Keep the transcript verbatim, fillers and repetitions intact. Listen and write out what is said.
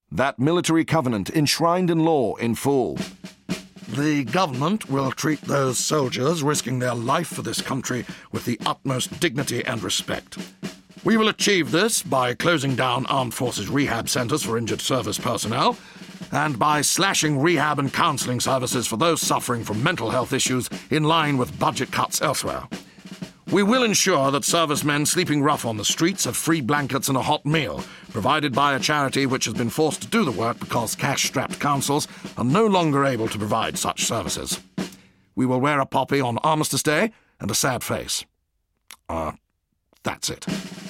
that military covenant enshrined in law in full. The government will treat those soldiers risking their life for this country with the utmost dignity and respect. We will achieve this by closing down armed forces rehab centres for injured service personnel and by slashing rehab and counselling services for those suffering from mental health issues in line with budget cuts elsewhere. We will ensure that servicemen sleeping rough on the streets have free blankets and a hot meal, provided by a charity which has been forced to do the work because cash-strapped councils are no longer able to provide such services. We will wear a poppy on Armistice Day and a sad face. Uh, that's it.